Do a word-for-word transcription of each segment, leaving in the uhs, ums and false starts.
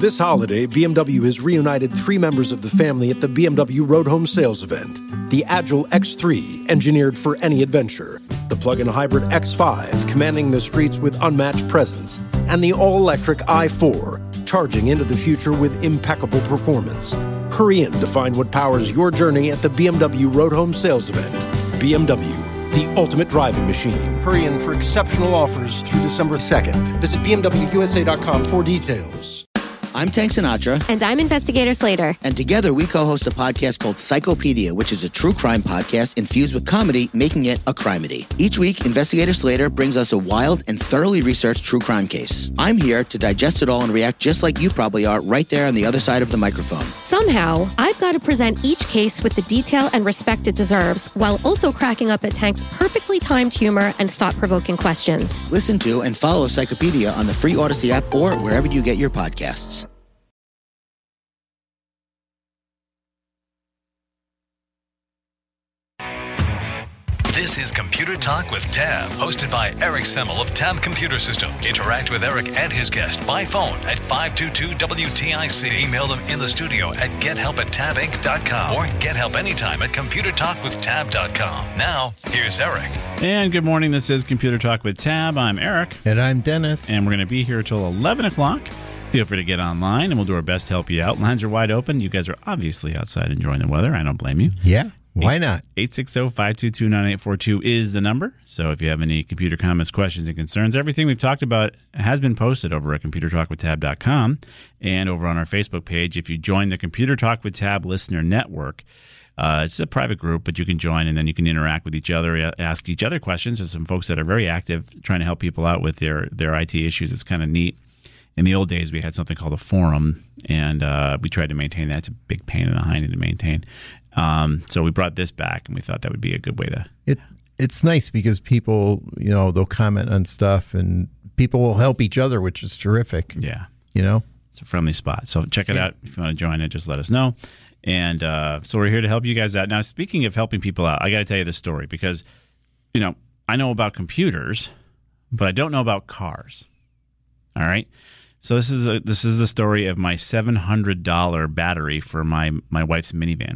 This holiday, B M W has reunited three members of the family at the B M W Road Home Sales event. The Agile X three, engineered for any adventure. The plug-in hybrid X five, commanding the streets with unmatched presence. And the all-electric i four, charging into the future with impeccable performance. Hurry in to find what powers your journey at the B M W Road Home Sales event. B M W, the ultimate driving machine. Hurry in for exceptional offers through December second. Visit B M W U S A dot com for details. I'm Tank Sinatra. And I'm Investigator Slater. And together we co-host a podcast called Psychopedia, which is a true crime podcast infused with comedy, making it a crimedy. Each week, Investigator Slater brings us a wild and thoroughly researched true crime case. I'm here to digest it all and react just like you probably are right there on the other side of the microphone. Somehow, I've got to present each case with the detail and respect it deserves, while also cracking up at Tank's perfectly timed humor and thought-provoking questions. Listen to and follow Psychopedia on the free Odyssey app or wherever you get your podcasts. This is Computer Talk with Tab, hosted by Eric Semmel of Tab Computer Systems. Interact with Eric and his guest by phone at five two two W T I C. Email them in the studio at gethelp at tab inc dot com or get help anytime at computer talk with tab dot com. Now, here's Eric. And good morning. This is Computer Talk with Tab. I'm Eric. And I'm Dennis. And we're going to be here till eleven o'clock. Feel free to get online, and we'll do our best to help you out. Lines are wide open. You guys are obviously outside enjoying the weather. I don't blame you. Yeah. Why not? eight six zero, five two two, nine eight four two is the number. So if you have any computer comments, questions, and concerns, everything we've talked about has been posted over at computer talk with tab dot com and over on our Facebook page. If you join the Computer Talk with Tab Listener Network, uh, it's a private group, but you can join and then you can interact with each other, ask each other questions. There's some folks that are very active trying to help people out with their, their I T issues. It's kind of neat. In the old days, we had something called a forum, and uh, we tried to maintain that. It's a big pain in the hind to maintain. Um, so we brought this back, and we thought that would be a good way to. It it's nice because people, you know, they'll comment on stuff, and people will help each other, which is terrific. Yeah, you know, it's a friendly spot. So check it yeah. out if you want to join it. Just let us know. And uh, so we're here to help you guys out. Now, speaking of helping people out, I got to tell you this story because, you know, I know about computers, but I don't know about cars. All right. So this is a, this is the story of my seven hundred dollars battery for my, my wife's minivan.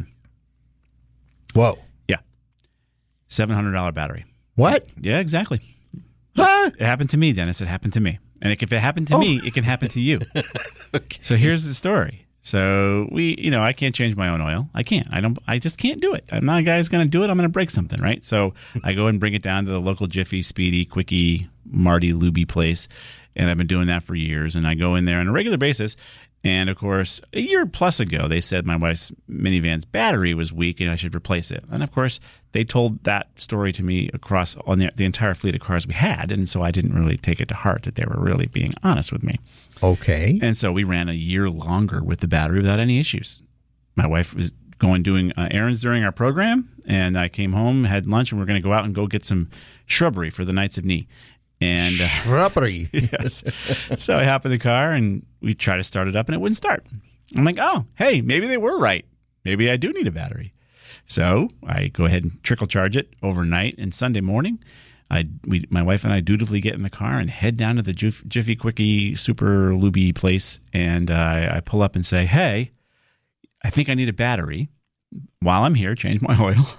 Whoa. Yeah. seven hundred dollars battery. What? Yeah, exactly. Huh? It happened to me, Dennis. It happened to me. And if it happened to oh. me, it can happen to you. Okay. So here's the story. So we, you know, I can't change my own oil. I can't. I don't. I just can't do it. I'm not a guy who's going to do it. I'm going to break something, right? So I go and bring it down to the local Jiffy, Speedy, Quickie, Marty, Luby place, and I've been doing that for years. And I go in there on a regular basis. And of course, a year plus ago, they said my wife's minivan's battery was weak and I should replace it. And of course, they told that story to me across on the, the entire fleet of cars we had. And so I didn't really take it to heart that they were really being honest with me. Okay. And so we ran a year longer with the battery without any issues. My wife was going doing uh, errands during our program, and I came home, had lunch, and we're going to go out and go get some shrubbery for the Knights of Knee. And uh, shrubbery. Yes. So I hop in the car and we try to start it up and it wouldn't start. I'm like, oh, hey, maybe they were right. Maybe I do need a battery. So I go ahead and trickle charge it overnight, and Sunday morning, I we my wife and I dutifully get in the car and head down to the Jif- Jiffy Quickie Super Luby place, and uh, I pull up and say, hey, I think I need a battery. While I'm here, change my oil.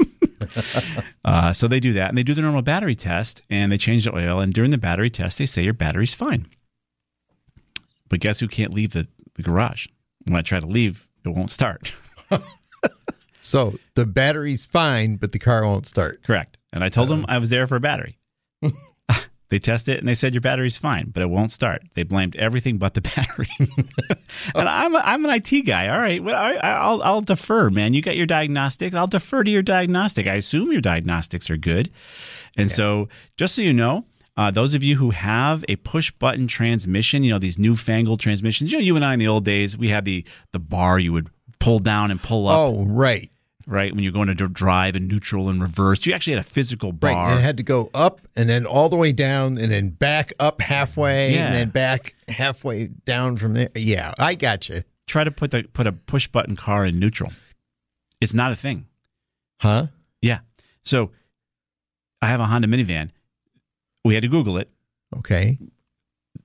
uh, so they do that, and they do the normal battery test, and they change the oil, and during the battery test, they say your battery's fine. But guess who can't leave the, the garage? When I try to leave, it won't start. So the battery's fine, but the car won't start. Correct. And I told them I was there for a battery. They test it, and they said your battery's fine, but it won't start. They blamed everything but the battery. And I'm a, I'm an I T guy. All right, well, I, I'll I'll defer, man. You got your diagnostics. I'll defer to your diagnostic. I assume your diagnostics are good. And yeah. So, just so you know, uh, those of you who have a push-button transmission, you know, these newfangled transmissions. You know, you and I in the old days, we had the the bar you would pull down and pull up. Oh, right. Right, when you're going to drive and neutral and reverse, you actually had a physical bar. Right, and it had to go up and then all the way down and then back up halfway yeah. and then back halfway down from there. Yeah, I got you. Try to put the put a push button car in neutral. It's not a thing. Huh? Yeah. So I have a Honda minivan. We had to Google it. Okay.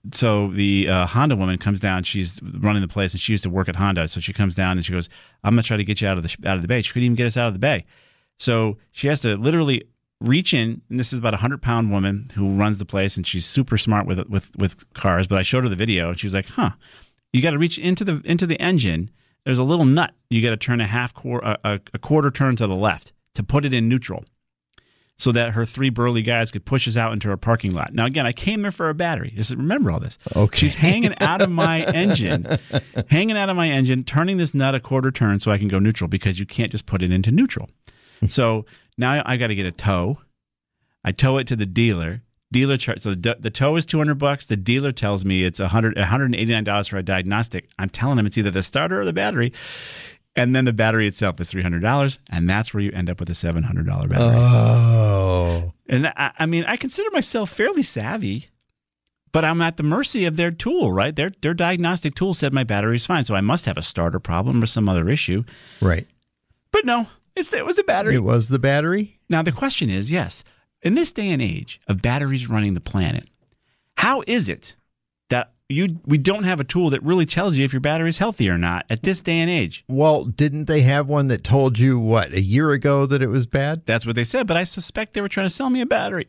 so the uh, Honda woman comes down. She's running the place, and she used to work at Honda. So she comes down and she goes, "I'm gonna try to get you out of the out of the bay." She couldn't even get us out of the bay. So she has to literally reach in, and this is about a hundred pound woman who runs the place, and she's super smart with with with cars. But I showed her the video, and she was like, "Huh, you got to reach into the into the engine. There's a little nut. You got to turn a half quarter a, a quarter turn to the left to put it in neutral." So that her three burly guys could push us out into her parking lot. Now, again, I came there for a battery. Just remember all this. Okay. She's hanging out of my engine, hanging out of my engine, turning this nut a quarter turn so I can go neutral because you can't just put it into neutral. So now I got to get a tow. I tow it to the dealer. Dealer char- So the, the tow is two hundred bucks. The dealer tells me it's one hundred, one hundred eighty-nine dollars for a diagnostic. I'm telling him it's either the starter or the battery. And then the battery itself is three hundred dollars, and that's where you end up with a seven hundred dollars battery. Oh. And I, I mean, I consider myself fairly savvy, but I'm at the mercy of their tool, right? Their their diagnostic tool said my battery is fine, so I must have a starter problem or some other issue. Right. But no, it's it was the battery. It was the battery? Now, the question is, yes, in this day and age of batteries running the planet, how is it that you we don't have a tool that really tells you if your battery is healthy or not at this day and age? Well, didn't they have one that told you, what, a year ago that it was bad? That's what they said, but I suspect they were trying to sell me a battery.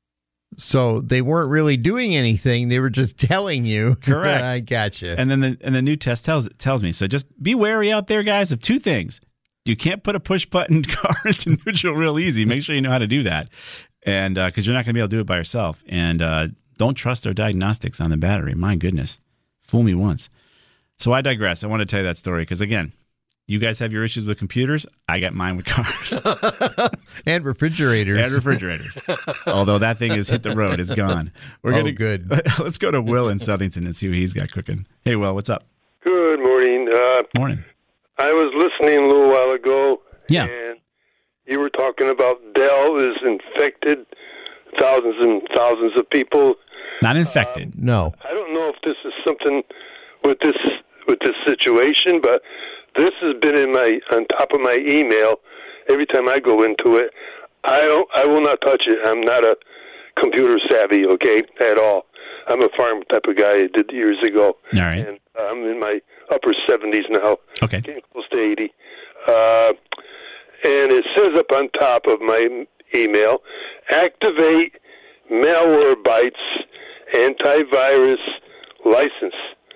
So they weren't really doing anything. They were just telling you. Correct. I gotcha. And then the and the new test tells tells me. So just be wary out there, guys, of two things. You can't put a push button car into neutral real easy. Make sure you know how to do that, and because uh, you're not going to be able to do it by yourself. And uh, don't trust their diagnostics on the battery. My goodness, fool me once. So I digress. I want to tell you that story because again, you guys have your issues with computers. I got mine with cars and refrigerators. and refrigerators. Although that thing has hit the road, it's gone. We're Oh, gonna good. Let's go to Will in Southington and see what he's got cooking. Hey, Will, what's up? Good morning. Uh, Morning. I was listening a little while ago, Yeah. and you were talking about Dell is infected thousands and thousands of people. Not infected. No. I don't know if this is something with this with this situation, but this has been in my on top of my email every time I go into it. I don't. I will not touch it. I'm not a computer savvy, okay, at all. I'm a farm type of guy. I did years ago. All right. And I'm in my upper seventies now. Okay. Getting close to eighty. Uh, and it says up on top of my email, activate Malwarebytes antivirus license.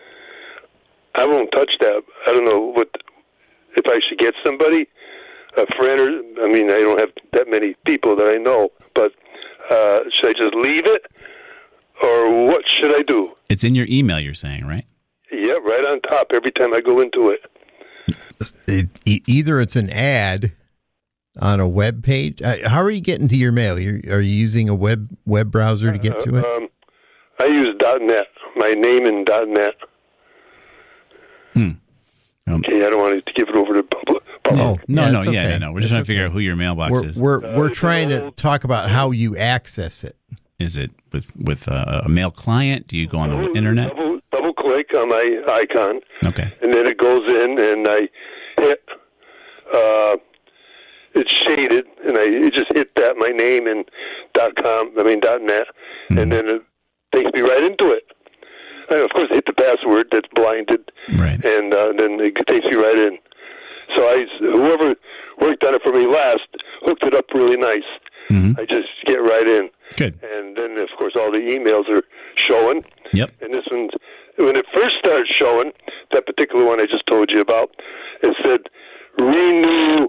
I won't touch that. I don't know what if I should get somebody, a friend, or I mean, I don't have that many people that I know, but uh, should I just leave it, or what should I do? It's in your email, you're saying, right? Yeah, right on top every time I go into it. It, e- either it's an ad on a web page. Uh, how are you getting to your mail? You're, are you using a web web browser to get to it? Um, I use .net. My name in .net. Hmm. Um, Okay, I don't want to give it over to public. Oh, no, yeah, no, it's yeah, okay. no, no. We're just It's trying to figure okay. out who your mailbox We're is. we're, we're Uh, trying to no. talk about how you access it. Is it with with uh, a mail client? Do you go on the Double- internet? Double, double click on my icon, Okay. and then it goes in, and I hit. Uh, it's shaded, and I it just hit that my name and dot com. I mean dot net, Mm-hmm. and then it takes me right into it. And of course, I hit the password that's blinded, Right. and uh, then it takes me right in. So I, whoever worked on it for me last hooked it up really nice. Mm-hmm. I just get right in. Good. And then, of course, all the emails are showing. Yep. And this one's, when it first started showing, that particular one I just told you about, it said, renew,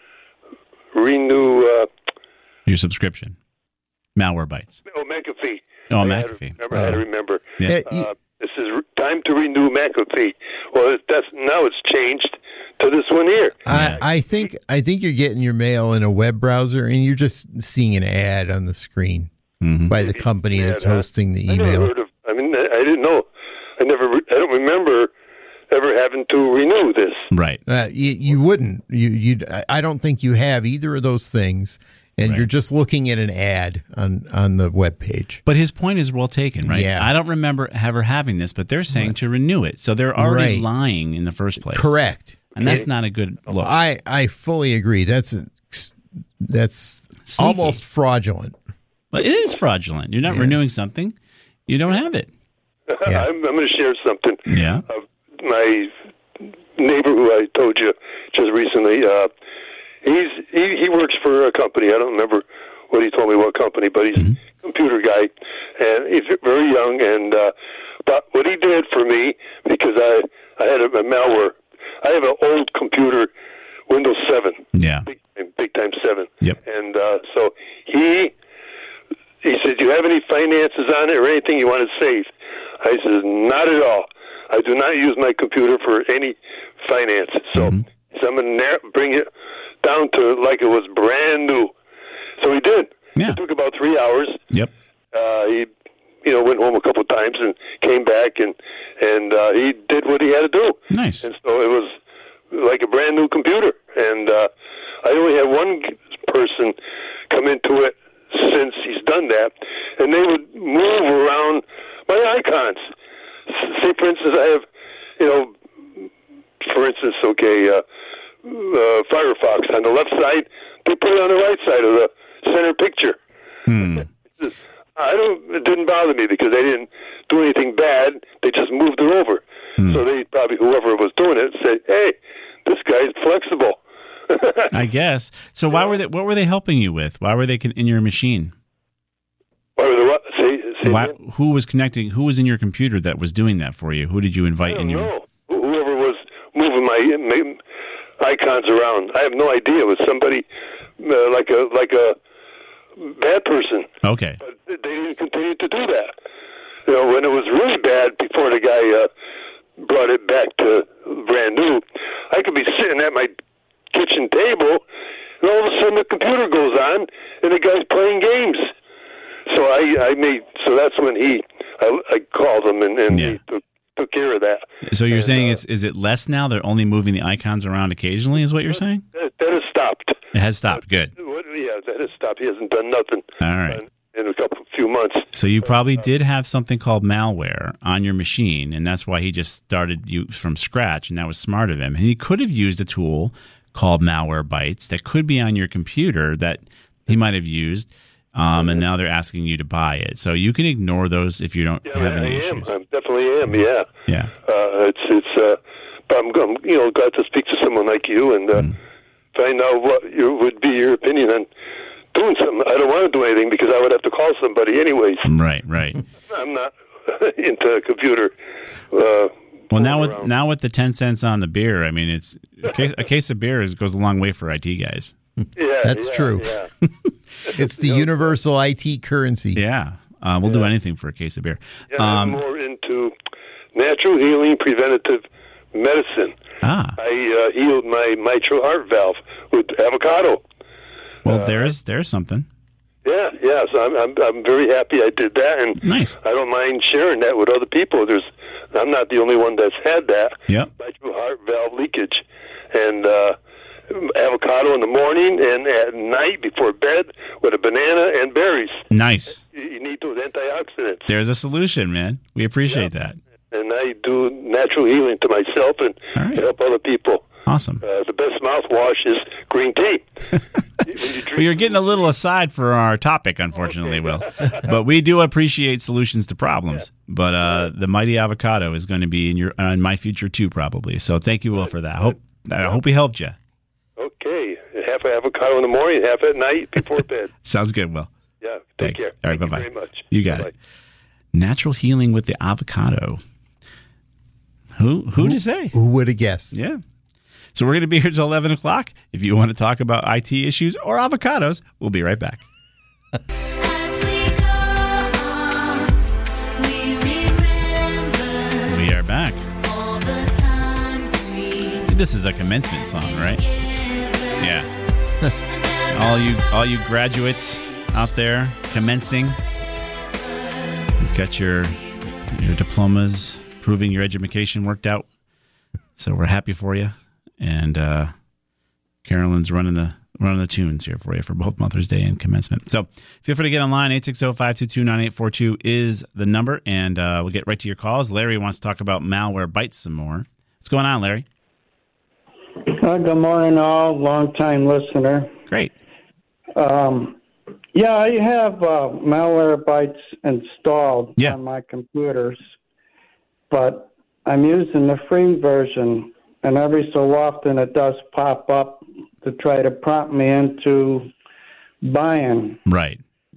renew, uh, Your subscription. Malwarebytes. oh, McAfee. Oh, I had to McAfee. remember, I had to remember. Yeah. Yeah, you- Uh, it says, re- time to renew McAfee. Well, it- that's now it's changed to this one here. I, I think I think you're getting your mail in a web browser, and you're just seeing an ad on the screen Mm-hmm. by the company Yeah, that's that- hosting the I never email. heard of, I mean, I I didn't know. I never, re- I don't remember ever having to renew this. Right. Uh, you, you wouldn't. You you. I don't think you have either of those things, and Right. you're just looking at an ad on on the web page. But his point is well taken, right? Yeah. I don't remember ever having this, but they're saying to renew it. So they're already Right. lying in the first place. Correct. And that's It- not a good look. I I fully agree. That's that's Sneaky. almost fraudulent. Well, it is fraudulent. You're not Yeah. renewing something. You don't have it. Yeah. I'm, I'm going to share something. Yeah. Uh, my neighbor, who I told you just recently, uh, he's he, he works for a company. I don't remember what he told me what company, but he's mm-hmm. a computer guy, and he's very young. And uh, but what he did for me, because I I had a, a malware. I have an old computer, Windows seven. Yeah. Big time, big time seven. Yep. And uh, so he he said, "Do you have any finances on it or anything you want to save?" I said, "Not at all. I do not use my computer for any finances. So, mm-hmm. so I'm going to bring it down to like it was brand new." So he did. Yeah. It took about three hours. Yep. Uh, he, you know, went home a couple times and came back, and and uh, he did what he had to do. Nice. And so it was like a brand new computer. And uh, I only had one person come into it since he's done that, and they would move around my icons. Say, for instance, I have, you know, for instance, okay, uh, uh, Firefox on the left side, they put it on the right side of the center picture. Hmm. I don't. It didn't bother me because they didn't do anything bad. They just moved it over. Hmm. So they probably, whoever was doing it, said, "Hey, this guy's flexible." I guess. So why were they? What were they helping you with? Why were they con- in your machine? Why were they what? Say, say why, who was connecting? Who was in your computer that was doing that for you? Who did you invite I don't in your? know. Whoever was moving my, my icons around, I have no idea. It was somebody uh, like a like a bad person. Okay. But they didn't continue to do that. You know, when it was really bad, before the guy uh, brought it back to brand new, I could be sitting at my kitchen table, and all of a sudden the computer goes on, and the guy's playing games. So I, I made. So that's when he, I, I called him, and, and yeah. he took, took care of that. So you're and, saying uh, it's is it less now? They're only moving the icons around occasionally, is what you're saying? That, that has stopped. It has stopped. Good. What, yeah, that has stopped. He hasn't done nothing. All right. In a couple few months. So you probably did have something called malware on your machine, and that's why he just started you from scratch, and that was smart of him. And he could have used a tool called Malwarebytes that could be on your computer that he might have used, um, and now they're asking you to buy it. So you can ignore those if you don't yeah, have I any am. issues. I definitely am. Yeah. Yeah. Uh, it's it's. Uh, but I'm, I'm you know glad to speak to someone like you and uh, mm. find out what your, would be your opinion on doing something. I don't want to do anything because I would have to call somebody anyways. Right. Right. I'm not into a computer. Uh, Well, now with around. now with the ten cents on the beer, I mean, it's a case, a case of beer is, goes a long way for I T guys. Yeah, that's yeah, true. Yeah. It's the universal I T currency. Yeah, uh, we'll yeah. do anything for a case of beer. Yeah, um, I'm more into natural healing, preventative medicine. Ah, I uh, healed my mitral heart valve with avocado. Well, uh, there's there's something. Yeah, yeah. So I'm I'm I'm very happy I did that, and nice. I don't mind sharing that with other people. There's I'm not the only one that's had that. Yep. Mitral heart valve leakage, and uh, avocado in the morning and at night before bed with a banana and berries. Nice. You, you need those antioxidants. There's a solution, man. We appreciate yeah. that. And I do natural healing to myself and right. help other people. Awesome. Uh, the best mouthwash is green tea. when you drink well, you're getting a little aside for our topic, unfortunately, Will. But we do appreciate solutions to problems. Yeah. But uh, the mighty avocado is going to be in your uh, in my future too, probably. So thank you, Will, for that. I hope I hope we helped you. Okay, half avocado in the morning, half at night before bed. Sounds good, Will. Yeah. Take Thanks. care. All right. Thank Bye bye. You very much. You got Bye-bye. it. Natural healing with the avocado. Who who to say? Who would have guessed? Yeah. So we're going to be here till eleven o'clock. If you want to talk about I T issues or avocados, we'll be right back. As we go on, we remember We are back. all the times we This is a commencement song, right? Yeah. all you all you graduates out there commencing. You've got your your diplomas proving your education worked out. So we're happy for you. And uh, Carolyn's running the running the tunes here for you for both Mother's Day and commencement. So feel free to get online. eight six zero, five two two, nine eight four two is the number. And uh, we'll get right to your calls. Larry wants to talk about Malwarebytes some more. What's going on, Larry? Uh, good morning, all. Long-time listener. Great. Um, yeah, I have uh, Malwarebytes installed Yeah. on my computers. but I'm using the free version, and every so often it does pop up to try to prompt me into buying. Right.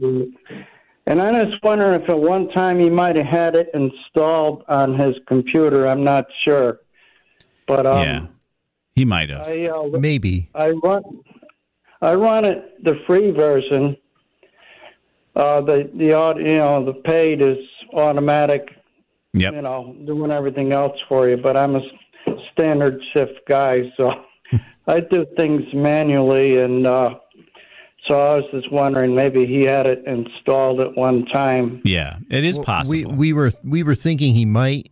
And I was wondering if at one time he might have had it installed on his computer. I'm not sure, but um, yeah, he might have. I, uh, Maybe. I run, I run it the free version. Uh, the the aud- you know the paid is automatic. Yep. You know, doing everything else for you. But I'm a s- standard shift guy, so I do things manually, and uh, so I was just wondering maybe he had it installed at one time. Yeah, it is Well, possible. We we were we were thinking he might.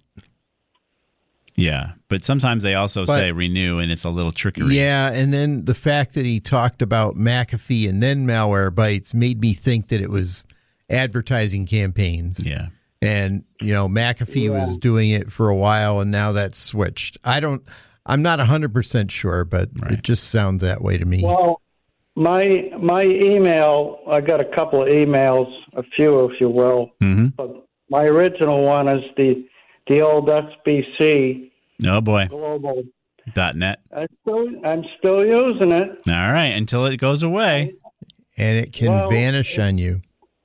yeah, but sometimes they also But- say renew, and it's a little trickery. Yeah, and then the fact that he talked about McAfee and then Malwarebytes made me think that it was advertising campaigns. Yeah. And, you know, McAfee was doing it for a while and now that's switched. I don't, I'm not one hundred percent sure, but Right. it just sounds that way to me. Well, my my email, I got a couple of emails, a few, if you will. Mm-hmm. But my original one is the the old S B C Oh boy. Global. Dot net. I still, I'm still using it. All right, until it goes away. And it can Well, vanish on you.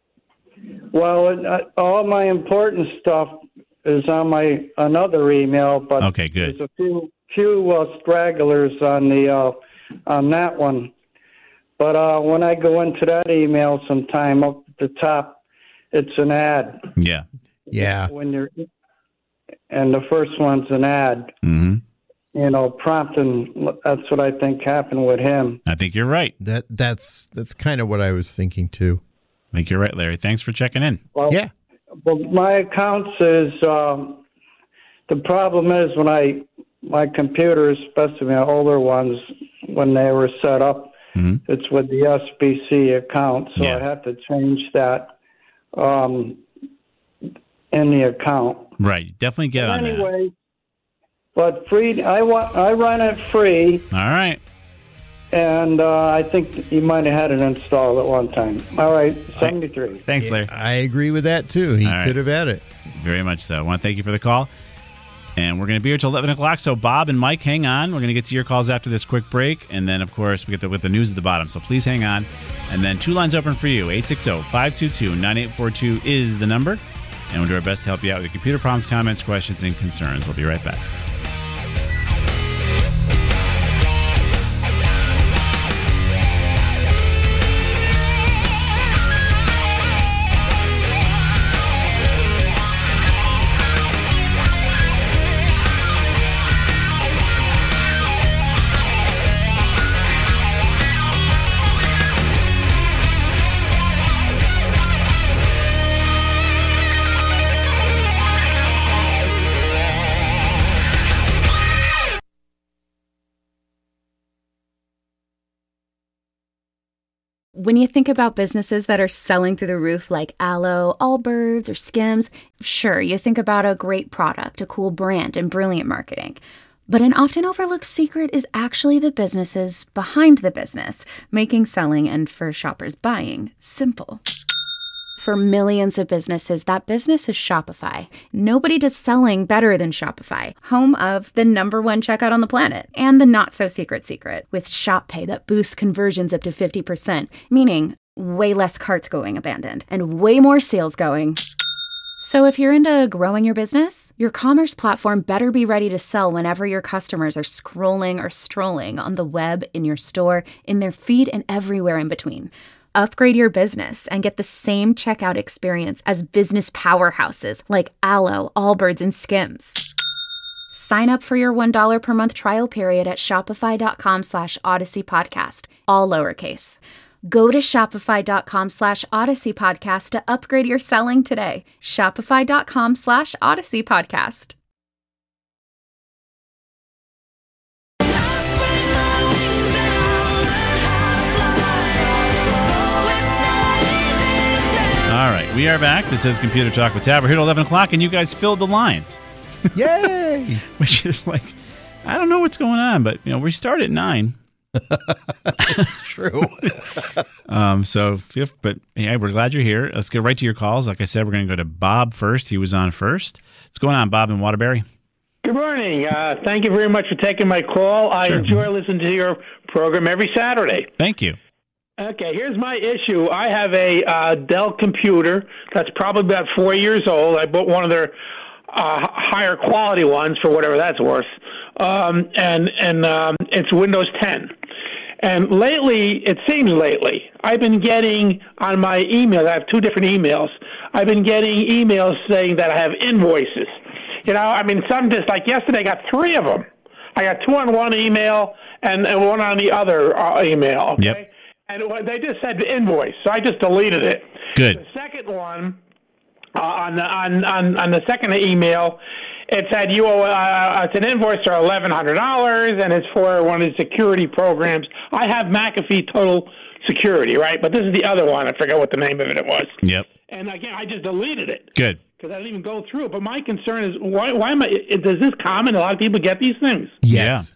Well, it, uh, all my important stuff is on my another email, but Okay, good. there's a few few uh, stragglers on the uh, on that one. But uh, when I go into that email, sometime up at the top, it's an ad. Yeah. Yeah. When you're, and the first one's an ad. Mm-hmm. You know, prompting. That's what I think happened with him. I think you're right. That that's that's kind of what I was thinking too. I think you're right, Larry. Thanks for checking in. Well, Yeah. Well, my accounts is um, the problem is when I my computers, especially my older ones, when they were set up, Mhm. it's with the S B C account, so Yeah. I have to change that um, in the account. Right. Definitely get But on anyway, but free. I want. I run it free, that. All right. and uh, I think you might have had it installed at one time. All right, seventy-three. Thanks, Larry. I agree with that too. He All right. could have had it. Very much so. I want to thank you for the call. And we're going to be here till eleven o'clock. So, Bob and Mike, hang on. We're going to get to your calls after this quick break. And then, of course, we get the, with the news at the bottom. So, please hang on. And then two lines open for you. eight six zero, five two two, nine eight four two is the number. And we'll do our best to help you out with your computer problems, comments, questions, and concerns. We'll be right back. When you think about businesses that are selling through the roof like Aloe, Allbirds, or Skims, sure, you think about a great product, a cool brand, and brilliant marketing. But an often overlooked secret is actually the businesses behind the business, making selling and for shoppers buying simple. For millions of businesses, that business is Shopify. Nobody does selling better than Shopify, home of the number one checkout on the planet, and the not-so-secret secret, with Shop Pay that boosts conversions up to fifty percent, meaning way less carts going abandoned, and way more sales going. So if you're into growing your business, your commerce platform better be ready to sell whenever your customers are scrolling or strolling on the web, in your store, in their feed, and everywhere in between. Upgrade your business and get the same checkout experience as business powerhouses like Aloe, Allbirds, and Skims. Sign up for your one dollar per month trial period at shopify.com slash Odyssey Podcast, all lowercase. Go to shopify.com slash Odyssey Podcast to upgrade your selling today. Shopify.com slash Odyssey Podcast. All right. We are back. This is Computer Talk with Tab. We're here till eleven o'clock, and you guys filled the lines. Yay! Which is like, I don't know what's going on, but, you know, we start at nine. It's true. um, so, if, but yeah, we're glad you're here. Let's get right to your calls. Like I said, we're going to go to Bob first. He was on first. What's going on, Bob in Waterbury? Good morning. Uh, thank you very much for taking my call. I Sure. enjoy listening to your program every Saturday. Thank you. Okay, here's my issue. I have a uh, Dell computer that's probably about four years old. I bought one of their uh, higher quality ones for whatever that's worth, um, and and um, it's Windows ten. And lately, it seems lately, I've been getting on my email. I have two different emails. I've been getting emails saying that I have invoices. You know, I mean, some just like yesterday, I got three of them. I got two on one email and, and one on the other uh, email. Okay. Yep. And it, they just said invoice, so I just deleted it. Good. The second one, uh, on the on, on on the second email, it said you owe. Uh, it's an invoice for eleven hundred dollars, and it's for one of the security programs. I have McAfee Total Security, right? But this is the other one. I forget what the name of it was. Yep. And again, I just deleted it. Good. Because I didn't even go through it. But my concern is, why? Why am I? Is this common? A lot of people get these things. Yes.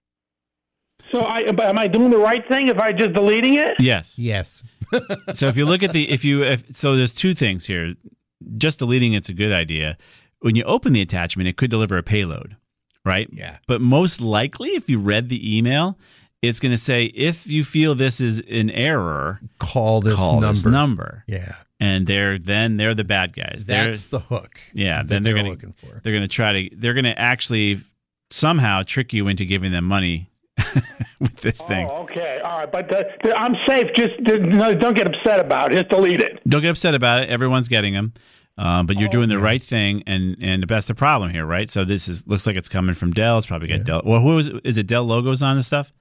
So I am I doing the right thing if I just deleting it? Yes. Yes. So if you look at the if you if, so there's two things here. Just deleting it's a good idea. When you open the attachment, it could deliver a payload, right? Yeah. But most likely, if you read the email, it's going to say if you feel this is an error, Call this call number. this number. Yeah. And they're then they're the bad guys. They're- That's the hook. yeah. that Then they're, they're going looking to for. they're going to try to they're going to actually somehow trick you into giving them money with this thing. Oh, okay. All right. But the, the, I'm safe. Just the, no, don't get upset about it. Just delete it. Don't get upset about it. Everyone's getting them, um, but you're Oh, doing the yeah. right thing, and and that's the problem here, right? So this is looks like it's coming from Dell. It's probably got Dell. Well, who is is it? Dell logos on this stuff?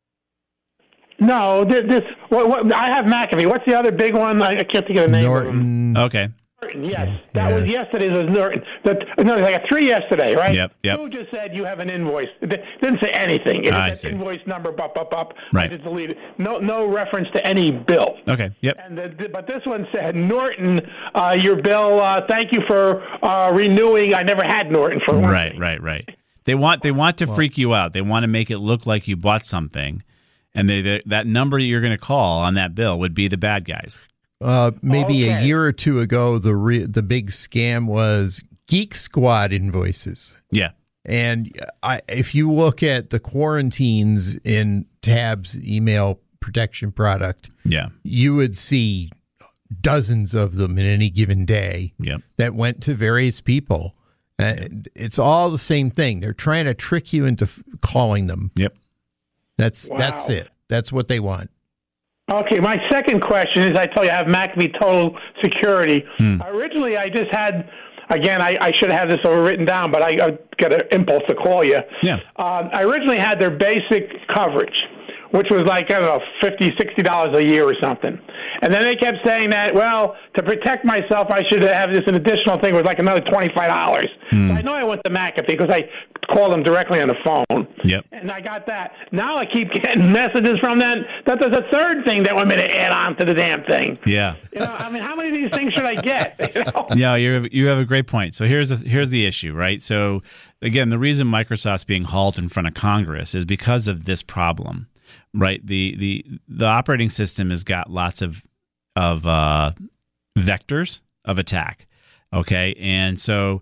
No, this, this what, what, I have McAfee. What's the other big one? I, I can't think of the name of them. Norton. Okay. Norton, yes. That was yesterday's was Norton. The, no, I got three yesterday, right? Yep, yep. Two just said you have an invoice. It di- didn't say anything. It I just see. said invoice number, up, up, up. Right. I just deleted. No, no reference to any bill. Okay. Yep. And the, but this one said, Norton, uh, your bill, uh, thank you for uh, renewing. I never had Norton for one Right. thing. Right. Right. They want they want to freak you out. They want to make it look like you bought something, and they, they that number you're going to call on that bill would be the bad guys. Uh, maybe a Okay. year or two ago, the re- the big scam was Geek Squad invoices. Yeah. And I, if you look at the quarantines in Tab's email protection product, Yeah. you would see dozens of them in any given day Yep. that went to various people. And it's all the same thing. They're trying to trick you into f- calling them. Yep. That's Wow. that's it. That's what they want. Okay, my second question is, I tell you, I have McAfee Total Security. Hmm. Originally, I just had, again, I, I should have this all written down, but I, I got an impulse to call you. Yeah. Um, I originally had their basic coverage, which was like, I don't know, fifty dollars, sixty dollars a year or something. And then they kept saying that, well, to protect myself, I should have this an additional thing with like another twenty-five dollars. Hmm. So I know I went to McAfee because I called them directly on the phone. Yep. And I got that. Now I keep getting messages from them that there's a third thing they want me to add on to the damn thing. Yeah. You know, I mean, how many of these things should I get? You know? Yeah, you you have a great point. So here's the here's the issue, right? So again, the reason Microsoft's being hauled in front of Congress is because of this problem, right? The the the operating system has got lots of of uh, vectors of attack, okay, and so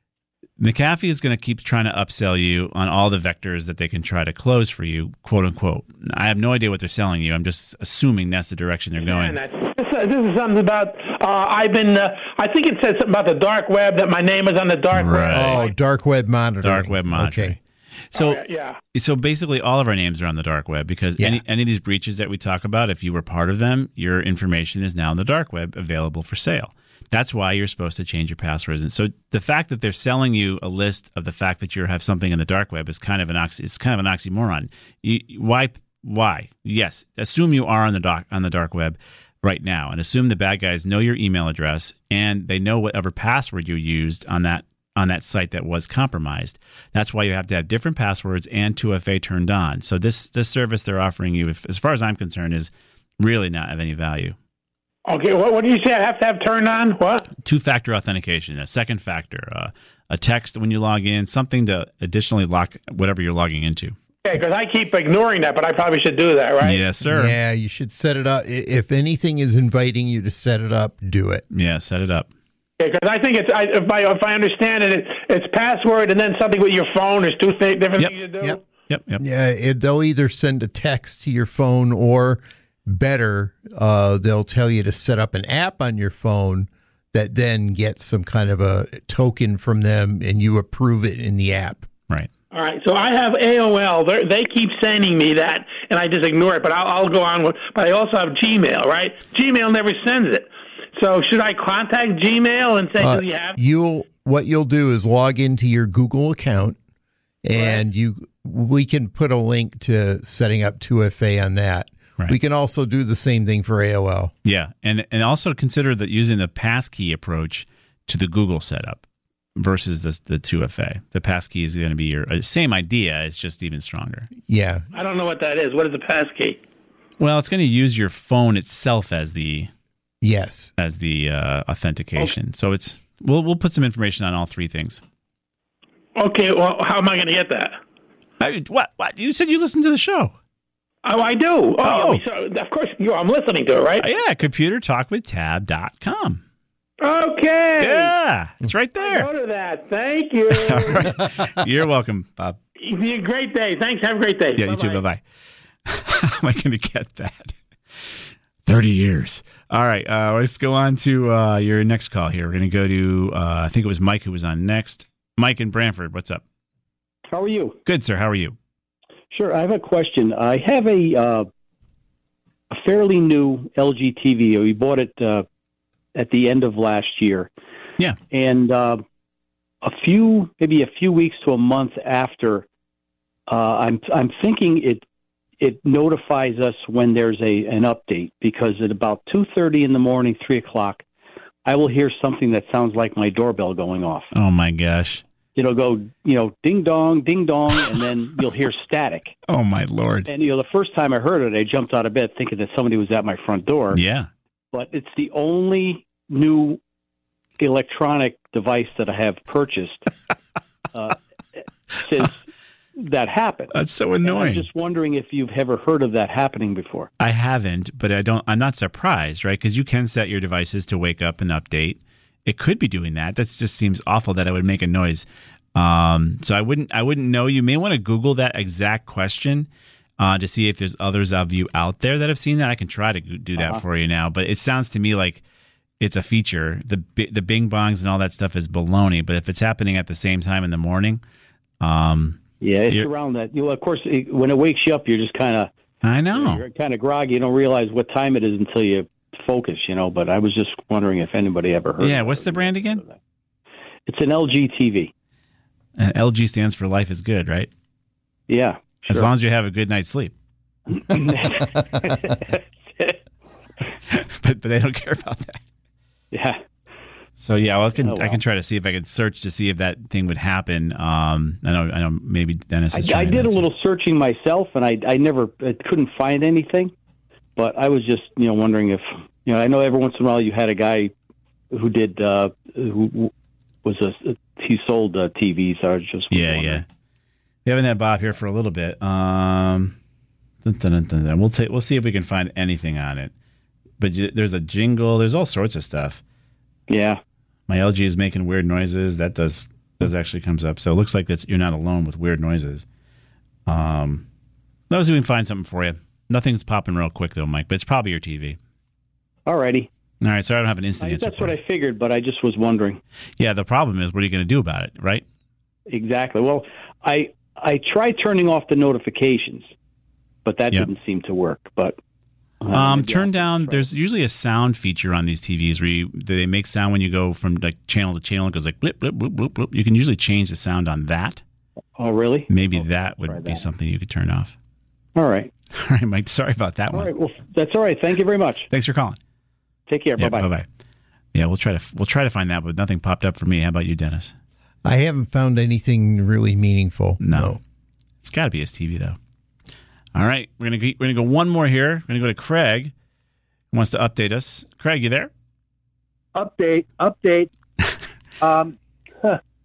McAfee is going to keep trying to upsell you on all the vectors that they can try to close for you, quote unquote. I have no idea what they're selling you. I'm just assuming that's the direction they're going. And that's, this, uh, this is something about, uh, I've been, uh, I think it says something about the dark web, that my name is on the dark Right. web. Oh, dark web monitoring. Dark web monitoring. Okay. So, Oh, yeah. so basically, all of our names are on the dark web because Yeah. any any of these breaches that we talk about, if you were part of them, your information is now on the dark web, available for sale. That's why you're supposed to change your passwords. And so, the fact that they're selling you a list of the fact that you have something in the dark web is kind of an oxy, it's kind of an oxymoron. You, why? Why? Yes, assume you are on the doc, on the dark web right now, and assume the bad guys know your email address and they know whatever password you used on that on that site that was compromised. That's why you have to have different passwords and two F A turned on. So this this service they're offering you, if, as far as I'm concerned, is really not of any value. Okay, what, what did you say I have to have turned on? What? Two-factor authentication, a second factor, uh, a text when you log in, something to additionally lock whatever you're logging into Okay, because I keep ignoring that, but I probably should do that, right? Yes, sir. Yeah, you should set it up. I- If anything is inviting you to set it up, do it. Yeah, set it up. Because I think it's I, if I if I understand it, it, it's password and then something with your phone. There's two th- different Yep. things you do. Yep. Yep, yep. Yeah, it, they'll either send a text to your phone or better, uh, they'll tell you to set up an app on your phone that then gets some kind of a token from them and you approve it in the app. Right. All right, so I have A O L. They're, they keep sending me that, and I just ignore it. But I'll, I'll go on with. But I also have Gmail, right? Gmail never sends it. So should I contact Gmail and say, Uh, "Do you have?" you'll what you'll do is log into your Google account, and you we can put a link to setting up two F A on that. Right. We can also do the same thing for A O L. Yeah, and and also consider that using the passkey approach to the Google setup versus the the two F A. The passkey is going to be your uh, same idea. It's just even stronger. Yeah. I don't know what that is. What is the passkey? Well, it's going to use your phone itself as the Yes. as the uh, authentication. So it's we'll we'll put some information on all three things. Okay, well, how am I going to get that? I, what what you said you listened to the show? Oh, I do. Oh, Oh. yeah, so, of course, you. I'm listening to it, right? Uh, yeah, computer talk with tab dot com. Okay. Yeah, it's right Go there. to that. Thank you. All right. You're welcome, Bob. You have a great day. Thanks. Have a great day. Yeah, you too. Bye bye. How am I going to get that? thirty years. All right. Uh, let's go on to uh, your next call here. We're going to go to, uh, I think it was Mike who was on next. Mike in Brantford, what's up? How are you? Good, sir. How are you? Sure. I have a question. I have a uh, a fairly new L G T V. We bought it uh, at the end of last year. Yeah. And uh, a few, maybe a few weeks to a month after, uh, I'm I'm thinking it it notifies us when there's a an update, because at about two thirty in the morning, three o'clock, I will hear something that sounds like my doorbell going off. Oh, my gosh. It'll go, you know, ding dong, ding dong, and then you'll hear static. Oh, my Lord. And, you know, the first time I heard it, I jumped out of bed thinking that somebody was at my front door. Yeah. But it's the only new electronic device that I have purchased uh, since that happened. That's so And annoying. I'm just wondering if you've ever heard of that happening before. I haven't, but I don't. I'm not surprised, right? Because you can set your devices to wake up and update. It could be doing that. That just seems awful that it would make a noise. Um, so I wouldn't. I wouldn't know. You may want to Google that exact question uh, to see if there's others of you out there that have seen that. I can try to do that Uh-huh. for you now, but it sounds to me like it's a feature. The bi- the Bing Bongs and all that stuff is baloney. But if it's happening at the same time in the morning, um, Yeah, it's You're- around that. You know, of course, it, when it wakes you up, you're just kind of I know. you're kind of groggy. You don't realize what time it is until you focus. You know, but I was just wondering if anybody ever heard. Yeah. of What's it. the brand again? It's an L G T V. Uh, L G stands for life is good, right? Yeah, As sure. long as you have a good night's sleep. but but they don't care about that. Yeah. So yeah, well, I can Oh, I well. can try to see if I can search to see if that thing would happen. Um, I know I know maybe Dennis is. I, I trying did that a too. little searching myself, and I I never I couldn't find anything. But I was just you know wondering if you know I know every once in a while you had a guy who did uh, who was a he sold uh, T Vs. So I was just Yeah, wondering. yeah. We haven't had Bob here for a little bit. Um, dun, dun, dun, dun, dun. We'll take we'll see if we can find anything on it. But you, there's a jingle. There's all sorts of stuff. Yeah. My L G is making weird noises. That does does actually comes up. So it looks like that's you're not alone with weird noises. Um, let's see if we can find something for you. Nothing's popping real quick though, Mike. But it's probably your T V. Alrighty. All right, so I don't have an instant I, answer. that's for what you. I figured, but I just was wondering. Yeah, the problem is, what are you going to do about it, right? Exactly. Well, I I tried turning off the notifications, but that Yeah. didn't seem to work. But uh, Um, maybe turn I'll down. try. There's usually a sound feature on these T Vs where you, they make sound when you go from like channel to channel. It goes like blip, blip, blip, blip, blip. You can usually change the sound on that. Oh, really? Maybe Okay, that I'll try would be that. something you could turn off. All right. All right, Mike. Sorry about that All one. right. Well, that's all right. Thank you very much. Thanks for calling. Take care. Yeah, Bye bye. bye. Yeah, we'll try to we'll try to find that, but nothing popped up for me. How about you, Dennis? I haven't found anything really meaningful. No. It's got to be his T V though. All right, we're gonna go, we're gonna go one more here. We're gonna go to Craig, who wants to update us. Craig, you there? Update, update. um, huh.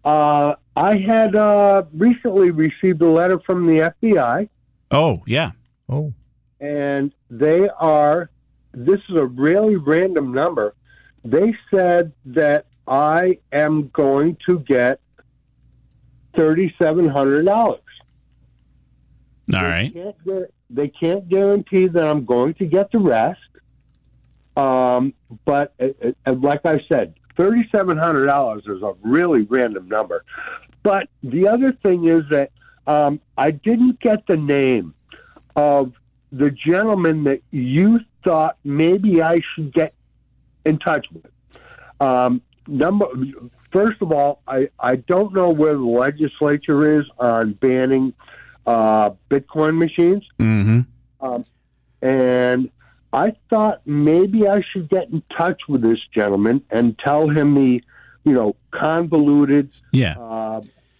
Uh, I had uh, recently received a letter from the F B I, Oh, yeah. Oh. and they are, this is a really random number. They said that I am going to get three thousand seven hundred dollars. All right. Can't gu- they can't guarantee that I'm going to get the rest. Um, but uh, uh, like I said, three thousand seven hundred dollars is a really random number. But the other thing is that um, I didn't get the name of the gentleman that you thought maybe I should get in touch with. Um, number first of all, I, I don't know where the legislature is on banning uh, Bitcoin machines, Mm-hmm. um, and I thought maybe I should get in touch with this gentleman and tell him the, you know, convoluted. Yeah. Uh,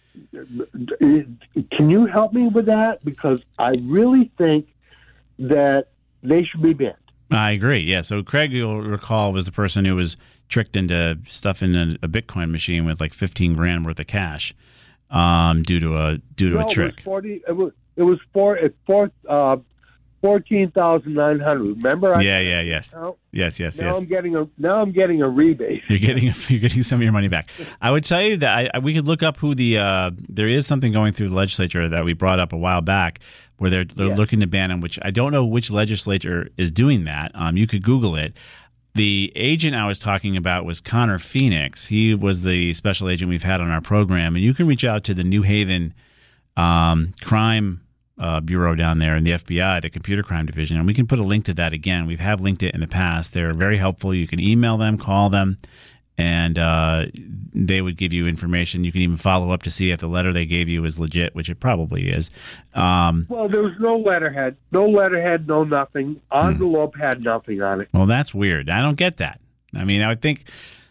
can you help me with that? Because I really think that they should be banned. I agree. Yeah. So Craig, you'll recall, was the person who was tricked into stuffing a, a Bitcoin machine with like fifteen grand worth of cash um, due to a due to No, a trick. It was forty. It was it was four. It four. Uh, Fourteen thousand nine hundred. Remember? I Yeah, yeah, yes, Now, yes, yes, now yes. I'm getting a now I'm getting a rebate. You're getting you're getting some of your money back. I would tell you that I, I, we could look up who the uh, there is something going through the legislature that we brought up a while back where they're they're Yeah. looking to ban them. Which I don't know which legislature is doing that. Um, you could Google it. The agent I was talking about was Connor Phoenix. He was the special agent we've had on our program, and you can reach out to the New Haven um, crime. Uh, bureau down there in the F B I, the Computer Crime Division, and we can put a link to that again. We have linked it in the past. They're very helpful. You can email them, call them, and uh, they would give you information. You can even follow up to see if the letter they gave you is legit, which it probably is. Um, Well, there was no letterhead, no letterhead, no nothing. Envelope had nothing on it. well, that's weird. I don't get that. I mean, I would think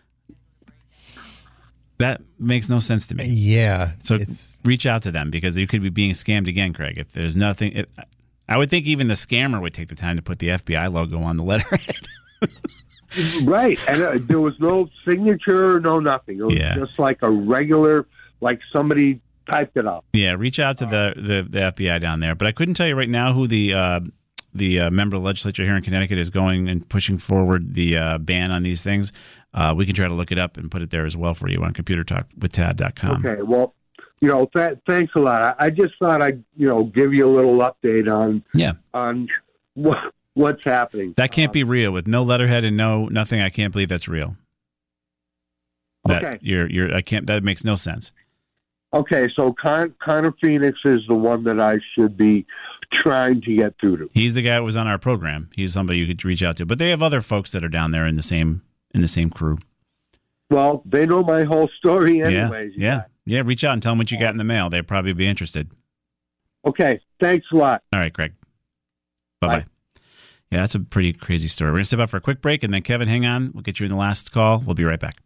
that makes no sense to me. Yeah. So reach out to them because you could be being scammed again, Craig. If there's nothing, it, I would think even the scammer would take the time to put the F B I logo on the letterhead. Right, and uh, there was no signature, no nothing. It was Yeah. just like a regular, like somebody typed it up. Yeah, reach out to the, the, the F B I down there. But I couldn't tell you right now who the uh, the uh, member of the legislature here in Connecticut is going and pushing forward the uh, ban on these things. Uh, we can try to look it up and put it there as well for you on computer talk with tab dot com. Okay, well, you know, th- thanks a lot. I, I just thought I'd, you know, give you a little update on Yeah. on what what's happening. That can't be real with no letterhead and no nothing. I can't believe that's real. That Okay. you're you're I can't. That makes no sense. Okay, so Con- Connor Phoenix is the one that I should be trying to get through to. He's the guy that was on our program. He's somebody you could reach out to. But they have other folks that are down there in the same in the same crew. Well, they know my whole story anyways. Yeah, yeah, yeah. Reach out and tell them what you got in the mail. They'd probably be interested. Okay, thanks a lot. All right, Craig. Bye bye. Yeah, that's a pretty crazy story. We're gonna step out for a quick break, and then Kevin, hang on. We'll get you in the last call. We'll be right back.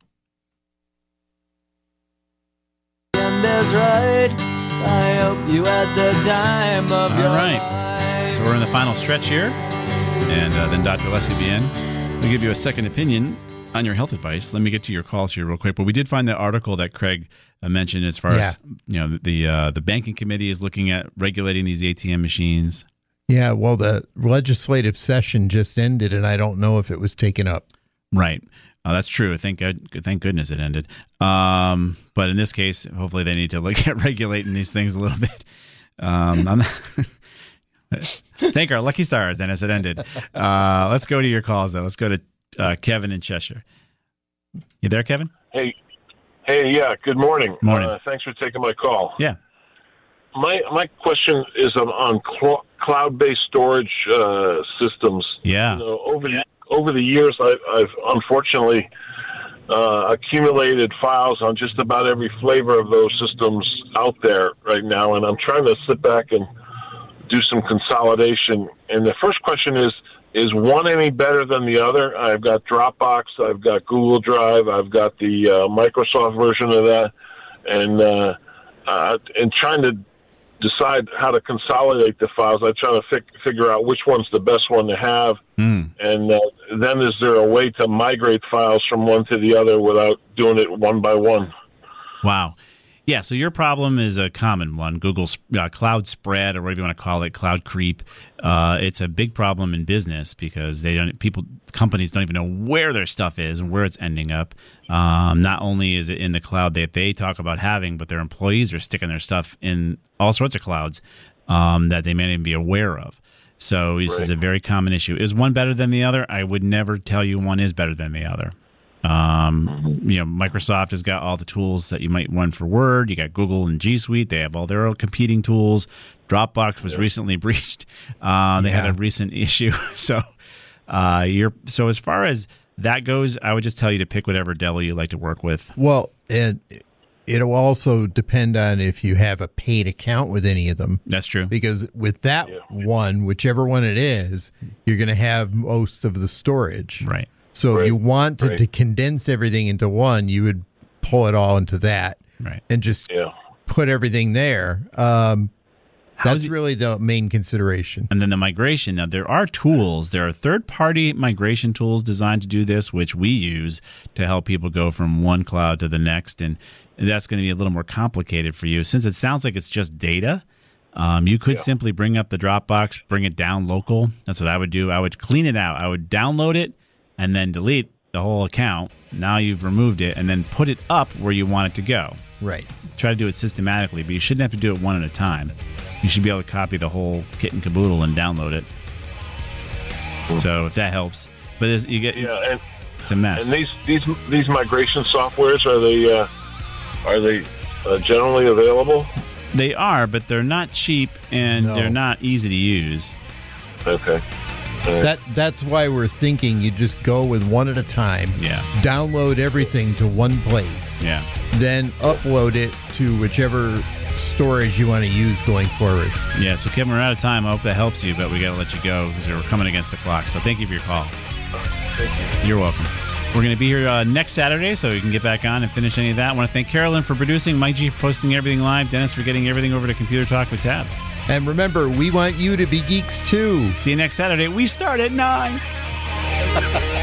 And is right. I hope you had the time of All your right. So we're in the final stretch here, and uh, then Doctor Leslie will be in. We'll give you a second opinion on your health advice. Let me get to your calls here real quick. But we did find the article that Craig uh, mentioned as far Yeah. as you know the uh, the banking committee is looking at regulating these A T M machines. Yeah, well, the legislative session just ended, and I don't know if it was taken up. Right. Uh, that's true. Thank God, thank goodness it ended. Um, but in this case, hopefully they need to look at regulating these things a little bit. Um, I'm not thank our lucky stars, Dennis. It ended. Uh, let's go to your calls, though. Let's go to uh, Kevin in Cheshire. You there, Kevin? Hey, hey, yeah. Good morning. Morning. Uh, thanks for taking my call. Yeah. My my question is on, on cl- cloud-based storage uh, systems. Yeah. You know, over the over the years, I, I've unfortunately uh, accumulated files on just about every flavor of those systems out there right now, and I'm trying to sit back and do some consolidation. And the first question is: is one any better than the other? I've got Dropbox, I've got Google Drive, I've got the uh, Microsoft version of that, and uh, uh, and trying to decide how to consolidate the files. I'm trying to fig- figure out which one's the best one to have, mm. and uh, then is there a way to migrate files from one to the other without doing it one by one? Wow. Yeah, so your problem is a common one. Google's uh, cloud spread, or whatever you want to call it, cloud creep. Uh, it's a big problem in business because they don't. People, companies don't even know where their stuff is and where it's ending up. Um, not only is it in the cloud that they talk about having, but their employees are sticking their stuff in all sorts of clouds um, that they may not even be aware of. So this right. is a very common issue. Is one better than the other? I would never tell you one is better than the other. Um, you know, Microsoft has got all the tools that you might run for Word. You got Google and G Suite. They have all their own competing tools. Dropbox was yeah. recently breached. Uh, they yeah. had a recent issue. So, uh, you're so as far as that goes, I would just tell you to pick whatever Dell you like to work with. Well, and it'll also depend on if you have a paid account with any of them. That's true. Because with that yeah. one, whichever one it is, you're going to have most of the storage. Right. So right. if you want to, right. to condense everything into one, you would pull it all into that right. and just yeah. put everything there. Um, that's it, really the main consideration. And then the migration. Now, there are tools. There are third-party migration tools designed to do this, which we use to help people go from one cloud to the next. And that's going to be a little more complicated for you. Since it sounds like it's just data, um, you could yeah. simply bring up the Dropbox, bring it down local. That's what I would do. I would clean it out. I would download it, and then delete the whole account. Now you've removed it, and then put it up where you want it to go. Right. Try to do it systematically, but you shouldn't have to do it one at a time. You should be able to copy the whole kit and caboodle and download it. Mm. So if that helps, but it's, you get yeah, and, it's a mess. And these these these migration softwares, are they uh, are they uh, generally available? They are, but they're not cheap and No. they're not easy to use. Okay. That that's why we're thinking you just go with one at a time. Yeah. Download everything to one place. Yeah. Then upload it to whichever storage you want to use going forward. Yeah. So Kevin, we're out of time. I hope that helps you, but we got to let you go because we're coming against the clock. So thank you for your call. Thank you. You're welcome. We're going to be here uh, next Saturday, so you can get back on and finish any of that. I want to thank Carolyn for producing, Mike G for posting everything live, Dennis for getting everything over to Computer Talk with Tab. And remember, we want you to be geeks too. See you next Saturday. We start at nine.